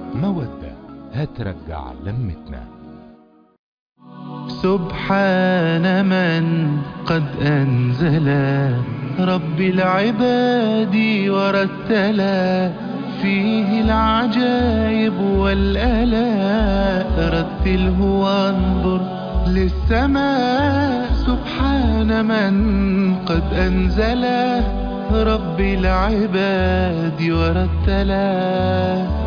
مودة هترجع لمتنا. سبحان من قد أنزل رب العباد ورتلا فيه العجائب والآلاء. رتله وانظر للسماء. سبحان من قد أنزل رب العباد ورتلا.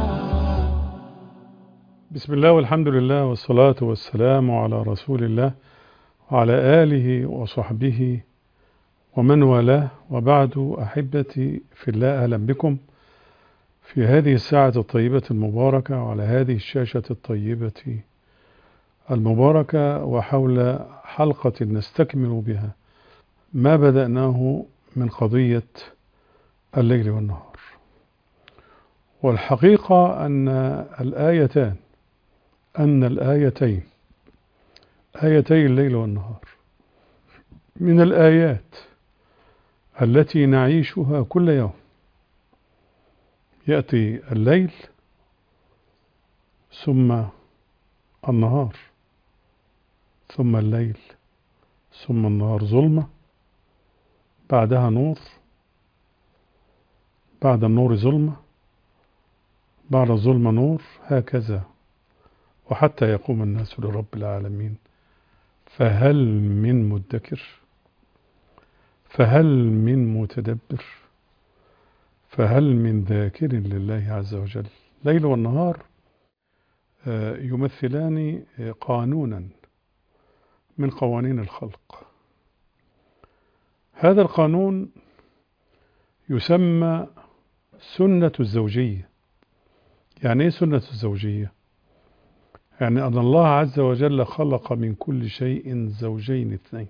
بسم الله والحمد لله والصلاة والسلام على رسول الله وعلى آله وصحبه ومن والاه، وبعد. أحبتي في الله، أهلا بكم في هذه الساعة الطيبة المباركة وعلى هذه الشاشة الطيبة المباركة، وحول حلقة نستكمل بها ما بدأناه من قضية الليل والنهار. والحقيقة أن الآيتين آيتي الليل والنهار من الآيات التي نعيشها كل يوم. يأتي الليل ثم النهار، ثم الليل ثم النهار ظلمة، بعدها نور، بعد النور ظلمة، بعد الظلمة نور، هكذا وحتى يقوم الناس لرب العالمين. فهل من مدكر؟ فهل من متدبر؟ فهل من ذاكر لله عز وجل؟ ليل والنهار يمثلان قانونا من قوانين الخلق. هذا القانون يسمى سنة الزوجية. يعني ايه سنة الزوجية؟ يعني أن الله عز وجل خلق من كل شيء زوجين اثنين،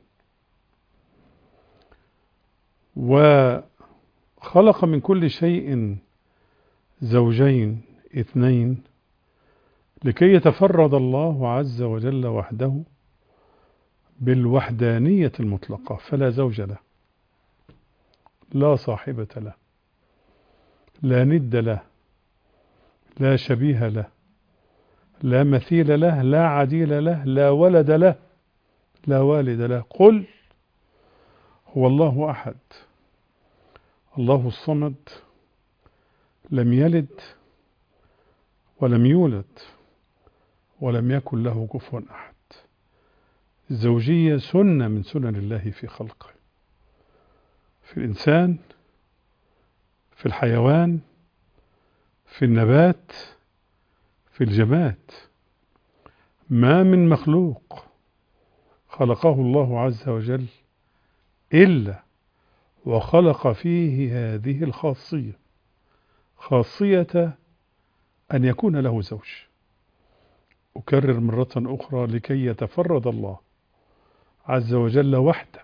وخلق من كل شيء زوجين اثنين لكي يتفرد الله عز وجل وحده بالوحدانية المطلقة، فلا زوج له، لا صاحبة له، لا ند له، لا شبيه له، لا مثيل له، لا عديل له، لا ولد له، لا والد له. قل هو الله أحد الله الصمد، لم يلد ولم يولد ولم يكن له كفوا أحد. الزوجية سنة من سنن الله في خلقه، في الإنسان، في الحيوان، في النبات، في الجماد. ما من مخلوق خلقه الله عز وجل إلا وخلق فيه هذه الخاصية، خاصية أن يكون له زوج. أكرر مرة أخرى: لكي يتفرد الله عز وجل وحده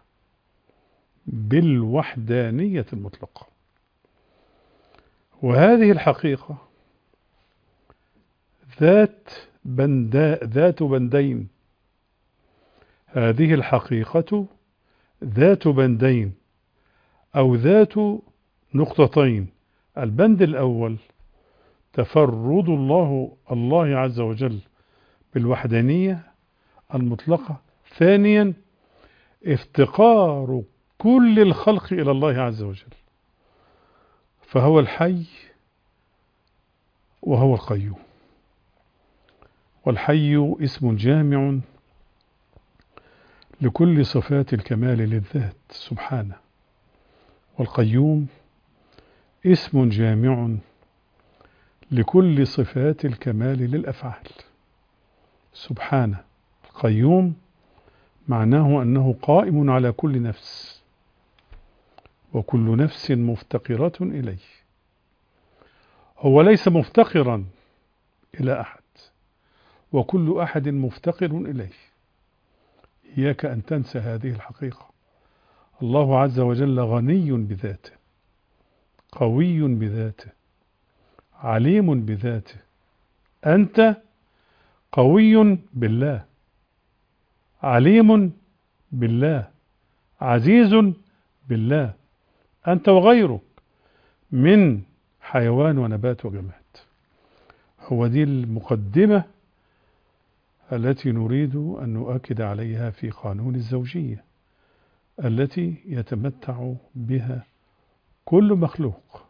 بالوحدانية المطلقة. وهذه الحقيقة ذات بندين. هذه الحقيقة ذات بندين أو ذات نقطتين. البند الأول تفرد الله عز وجل بالوحدانية المطلقة. ثانيا افتقار كل الخلق إلى الله عز وجل، فهو الحي وهو القيوم. والحي اسم جامع لكل صفات الكمال للذات سبحانه، والقيوم اسم جامع لكل صفات الكمال للأفعال سبحانه. القيوم معناه أنه قائم على كل نفس، وكل نفس مفتقرة إليه. هو ليس مفتقرا إلى أحد، وكل أحد مفتقر إليه. إياك أن تنسى هذه الحقيقة. الله عز وجل غني بذاته، قوي بذاته، عليم بذاته. أنت قوي بالله، عليم بالله، عزيز بالله، أنت وغيرك من حيوان ونبات وجماد. هو دي المقدمة التي نريد أن نؤكد عليها في قانون الزوجية التي يتمتع بها كل مخلوق.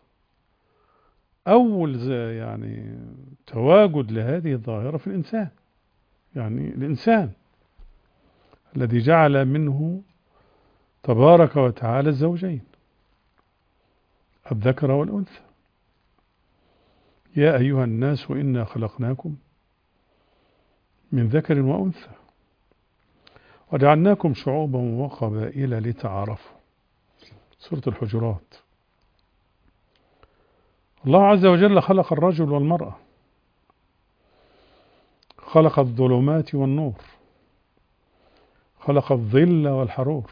أول يعني تواجد لهذه الظاهرة في الإنسان، يعني الإنسان الذي جعل منه تبارك وتعالى الزوجين الذكر والأنثى. يا أيها الناس إنا خلقناكم من ذكر وأنثى وجعلناكم شعوبا وقبائل لتعارفوا. سورة الحجرات. الله عز وجل خلق الرجل والمرأة، خلق الظلمات والنور، خلق الظل والحرور،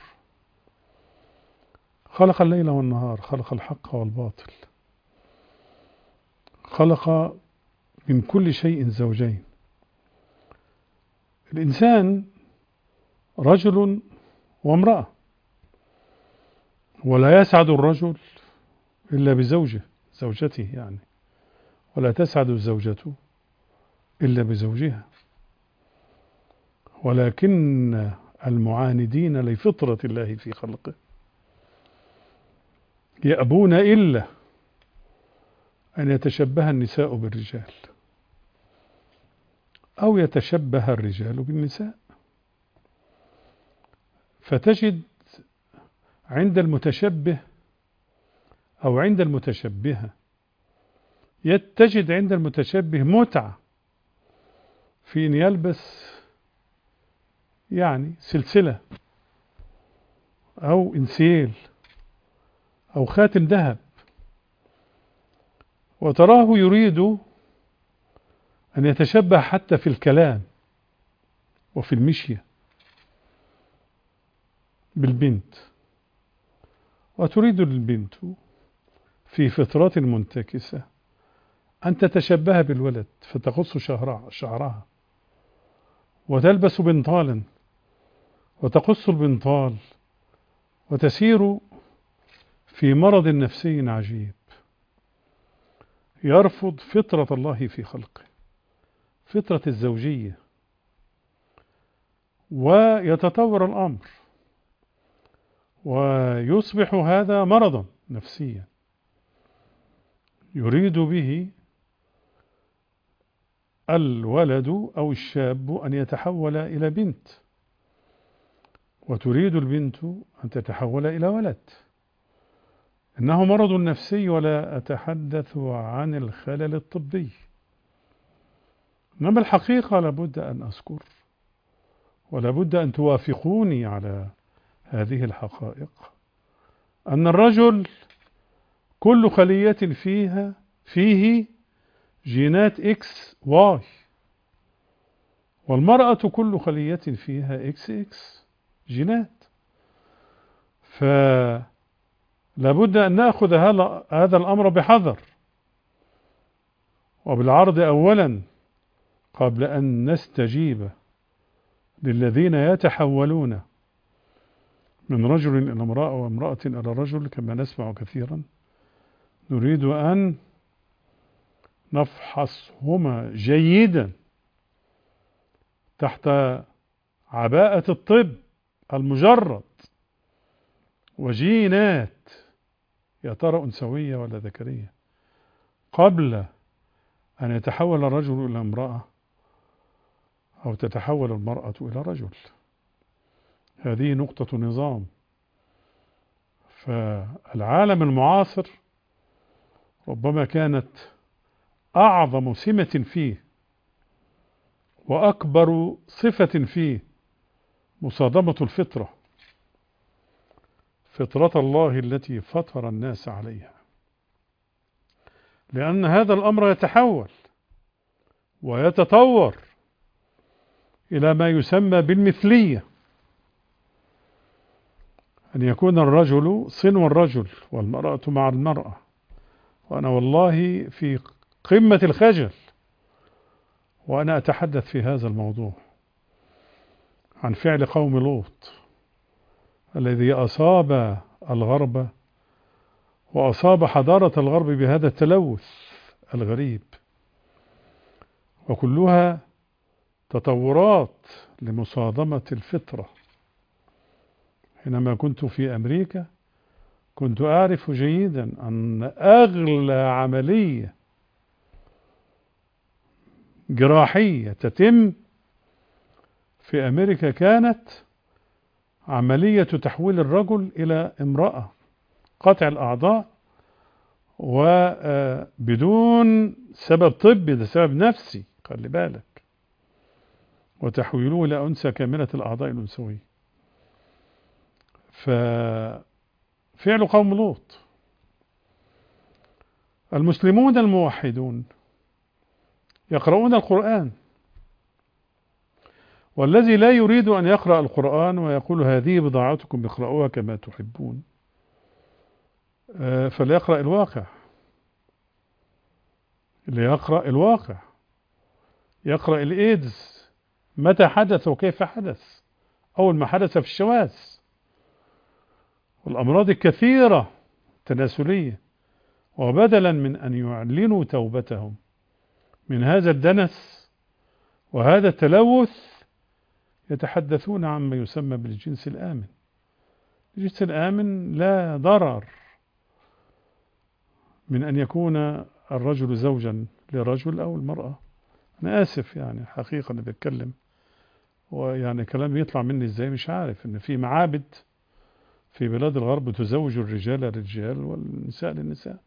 خلق الليل والنهار، خلق الحق والباطل، خلق من كل شيء زوجين. الإنسان رجل وامرأة، ولا يسعد الرجل إلا بزوجه، زوجته يعني، ولا تسعد الزوجة إلا بزوجها. ولكن المعاندين لفطرة الله في خلقه يأبون إلا أن يتشبه النساء بالرجال أو يتشبه الرجال بالنساء. فتجد عند المتشبه أو عند المتشبهة تجد عند المتشبه متعة في أن يلبس يعني سلسلة أو إنسيل أو خاتم ذهب، وتراه يريد أن يتشبه حتى في الكلام وفي المشية بالبنت، وتريد البنت في فطرة منتكسة أن تتشبه بالولد فتقص شعرها وتلبس بنطالا وتقص البنطال وتسير في مرض نفسي عجيب يرفض فطرة الله في خلقه، فطرة الزوجية، ويتطور الأمر ويصبح هذا مرضا نفسيا يريد به الولد أو الشاب أن يتحول إلى بنت، وتريد البنت أن تتحول إلى ولد. إنه مرض نفسي، ولا أتحدث عن الخلل الطبي. إنما الحقيقة لابد أن أذكر، ولابد أن توافقوني على هذه الحقائق، أن الرجل كل خلية فيه جينات إكس واي، والمرأة كل خلية فيها إكس إكس جينات. فلابد أن نأخذ هذا الأمر بحذر وبالعرض أولا قبل أن نستجيب للذين يتحولون من رجل إلى امرأة وامرأة إلى رجل كما نسمع كثيرا. نريد أن نفحصهما جيدا تحت عباءة الطب المجرد وجينات يا ترى أنثوية ولا ذكرية قبل أن يتحول الرجل إلى امرأة أو تتحول المرأة إلى رجل. هذه نقطة نظام. فالعالم المعاصر ربما كانت أعظم سمة فيه وأكبر صفة فيه مصادمة الفطرة، فطرة الله التي فطر الناس عليها، لأن هذا الأمر يتحول ويتطور إلى ما يسمى بالمثلية، أن يكون الرجل صنو الرجل والمرأة مع المرأة. وأنا والله في قمة الخجل وأنا أتحدث في هذا الموضوع عن فعل قوم لوط الذي أصاب الغرب وأصاب حضارة الغرب بهذا التلوث الغريب. وكلها تطورات لمصادمة الفطرة. حينما كنت في أمريكا كنت أعرف جيدا أن أغلى عملية جراحية تتم في أمريكا كانت عملية تحويل الرجل إلى امرأة، قطع الأعضاء، وبدون سبب طبي، ده سبب نفسي، خلي بالك، وتحويله إلى أنثى كاملة الأعضاء الأنثوية. ففعل قوم لوط. المسلمون الموحدون يقرؤون القرآن، والذي لا يريد أن يقرأ القرآن ويقول هذه بضاعتكم اقرأوها كما تحبون، فليقرأ الواقع. ليقرأ الواقع، يقرأ الإيدز متى حدث وكيف حدث. أول ما حدث في الشواذ والأمراض الكثيرة التناسلية، وبدلا من أن يعلنوا توبتهم من هذا الدنس وهذا التلوث يتحدثون عما يسمى بالجنس الآمن. الجنس الآمن لا ضرر من أن يكون الرجل زوجا لرجل أو المرأة. أنا آسف يعني حقيقة أنا بتكلم، ويعني كلام يطلع مني إزاي مش عارف، إن في معابد في بلاد الغرب تزوج الرجال للرجال والنساء للنساء.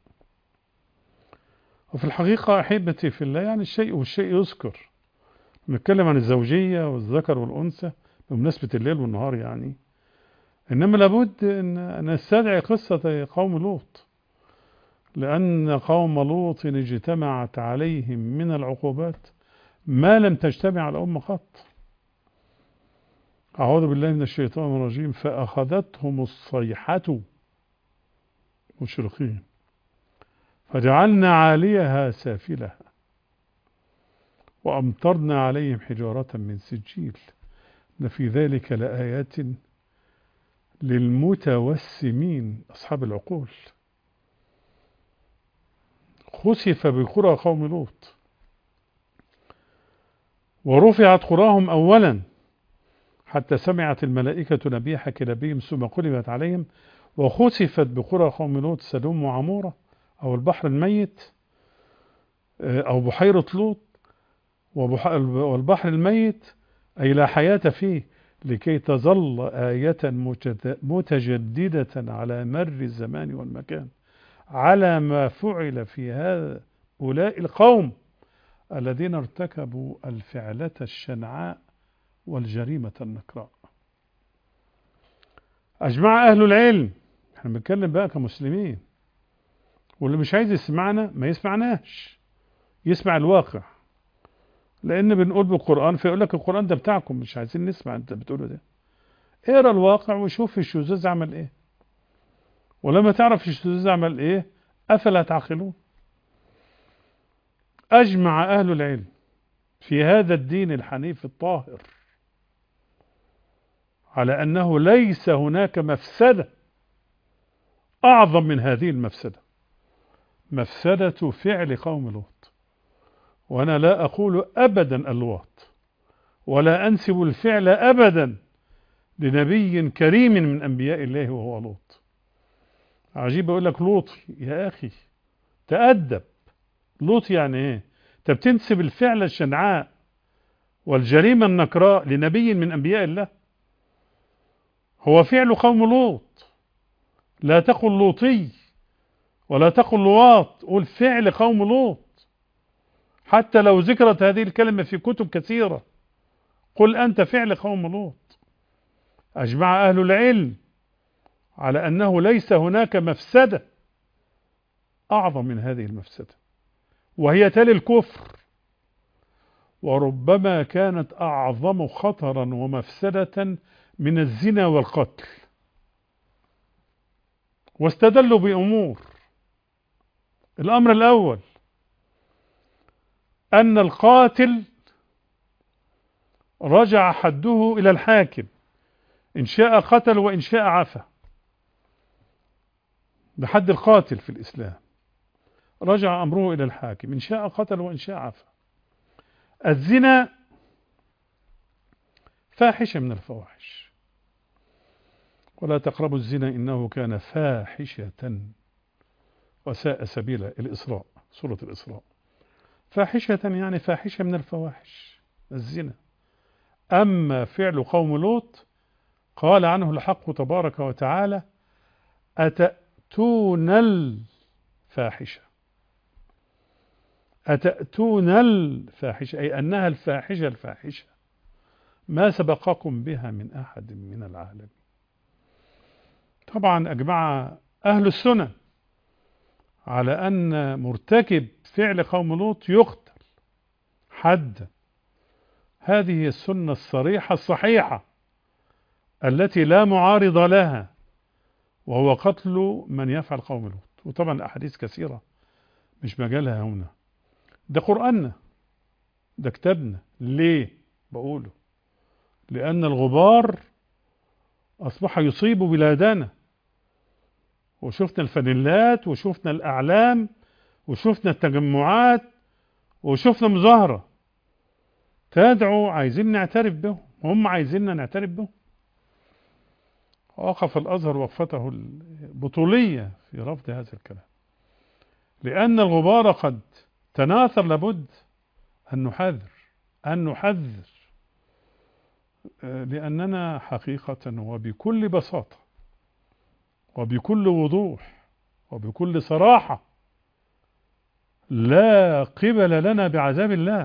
وفي الحقيقة أحبتي في الله يعني الشيء والشيء يذكر. نتكلم عن الزوجية والذكر والأنثى بمناسبة الليل والنهار يعني، إنما لابد أن نستدعي قصة قوم لوط، لأن قوم لوط اجتمعت عليهم من العقوبات ما لم تجتمع على الأمة قط. أعوذ بالله من الشيطان الرجيم. فأخذتهم الصيحة مشرقين فجعلنا عاليها سافلها وأمطرنا عليهم حجارة من سجيل إن في ذلك لآيات للمتوسمين أصحاب العقول. خسف بقرى قوم لوط ورفعت قراهم أولا حتى سمعت الملائكة نبيح كلابهم ثم قلبت عليهم، وخسفت بقرى قوم لوط سدوم وعمورة أو البحر الميت أو بحيرة لوط. والبحر الميت أي لا حياة فيه، لكي تظل آية متجددة على مر الزمان والمكان على ما فعل في هؤلاء القوم الذين ارتكبوا الفعلة الشنعاء والجريمة النكراء. أجمع أهل العلم، احنا بنتكلم بقى كمسلمين، واللي مش عايز يسمعنا ما يسمعناش، يسمع الواقع، لأن بنقول بالقرآن فيقول لك القرآن ده بتاعكم مش عايزين نسمع انت بتقوله ده. اقرا الواقع وشوف الشذوذ عمل ايه، ولما تعرف الشذوذ عمل ايه أفلا تعقلون. أجمع أهل العلم في هذا الدين الحنيف الطاهر على أنه ليس هناك مفسدة أعظم من هذه المفسدة، مفسدة فعل قوم لوط. وأنا لا أقول أبدا اللواط، ولا أنسب الفعل أبدا لنبي كريم من أنبياء الله وهو لوط. عجيب أقول لك لوط يا أخي تأدب. لوط يعني إيه؟ أنت بتنسب الفعل الشنعاء والجريمة النكراء لنبي من أنبياء الله؟ هو فعل قوم لوط، لا تقل لوطي ولا تقل لواط، قول فعل قوم لوط. حتى لو ذكرت هذه الكلمة في كتب كثيرة قل أنت فعل قوم لوط. أجمع أهل العلم على أنه ليس هناك مفسدة أعظم من هذه المفسدة، وهي تلي الكفر، وربما كانت أعظم خطرا ومفسدة من الزنا والقتل. واستدلوا بأمور. الأمر الأول أن القاتل رجع حده إلى الحاكم، إن شاء قتل وإن شاء عفى. ده حد القاتل في الإسلام، رجع أمره إلى الحاكم إن شاء قتل وإن شاء عفى. الزنا فاحشة من الفواحش، ولا تقربوا الزنا إنه كان فاحشة وساء سبيلا. الإسراء، سورة الإسراء. فاحشة يعني فاحشة من الفواحش الزنا. أما فعل قوم لوط قال عنه الحق تبارك وتعالى: أتأتون الفاحشة. أتأتون الفاحشة أي أنها الفاحشة ما سبقكم بها من أحد من العالمين. طبعا أجمع أهل السنة على أن مرتكب فعل قوم لوط يقتل حدا. هذه السنة الصريحة الصحيحة التي لا معارض لها، وهو قتل من يفعل قوم لوط. وطبعا الأحاديث كثيرة مش مجالها هنا، ده قرآننا، ده كتابنا. ليه بقوله؟ لأن الغبار أصبح يصيب بلادنا، وشفنا الفانيلات وشفنا الأعلام وشفنا التجمعات وشفنا مظاهرة تدعو، عايزين نعترف بهم، هم عايزيننا نعترف بهم. وقف الأزهر وقفته البطولية في رفض هذا الكلام، لأن الغبار قد تناثر. لابد أن نحذر لأننا حقيقة وبكل بساطة وبكل وضوح وبكل صراحة لا قبل لنا بعذاب الله،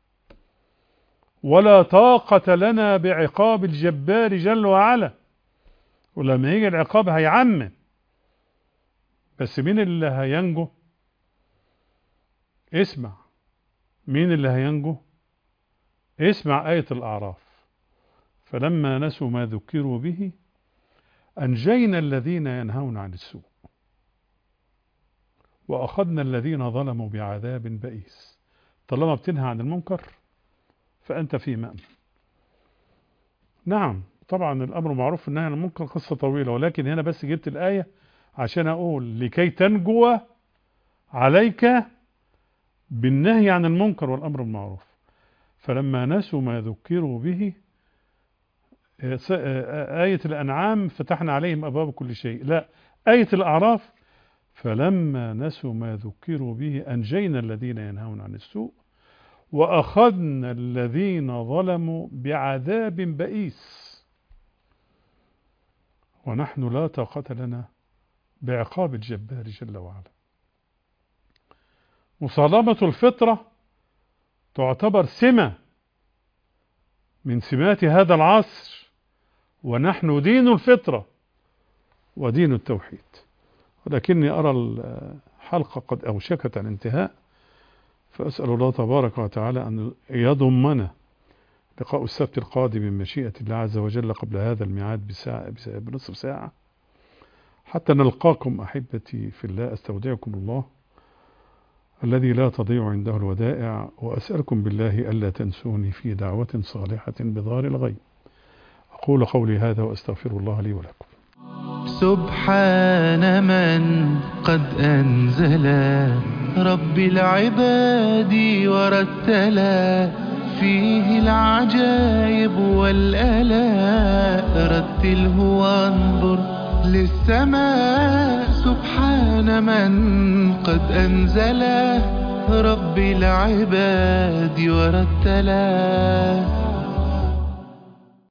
ولا طاقة لنا بعقاب الجبار جل وعلا. ولما يجي العقاب هيعمم، بس مين اللي هينجو؟ اسمع، مين اللي هينجو؟ اسمع آية الأعراف: فلما نسوا ما ذكروا به أنجينا الذين ينهون عن السوء وأخذنا الذين ظلموا بعذاب بئيس. طالما بتنهى عن المنكر فأنت في مأمن. نعم طبعا الأمر معروف، النهي عن المنكر قصة طويلة، ولكن هنا بس جبت الآية عشان أقول لكي تنجو عليك بالنهي عن المنكر والأمر المعروف. فلما نسوا ما ذكروا به، آية الأنعام فتحنا عليهم أبواب كل شيء، لا، آية الأعراف فلما نسوا ما ذكروا به أنجينا الذين ينهون عن السوء وأخذنا الذين ظلموا بعذاب بئيس ونحن لا طاقة لنا بعقاب الجبار جل وعلا. مصادمة الفطرة تعتبر سمة من سمات هذا العصر، ونحن دين الفطرة ودين التوحيد. ولكني أرى الحلقة قد أوشكت عن الانتهاء، فأسأل الله تبارك وتعالى أن يضمنا لقاء السبت القادم من مشيئة الله عز وجل قبل هذا الميعاد بنصف ساعة، حتى نلقاكم أحبتي في الله. أستودعكم الله الذي لا تضيع عنده الودائع، وأسألكم بالله ألا تنسوني في دعوة صالحة بظهر الغيب. أقول قولي هذا وأستغفر الله لي ولكم. سبحان من قد أنزل رب العباد ورتلا فيه العجائب والآلاء. رتله وانظر للسماء سبحان من قد أنزل رب العباد ورتلا.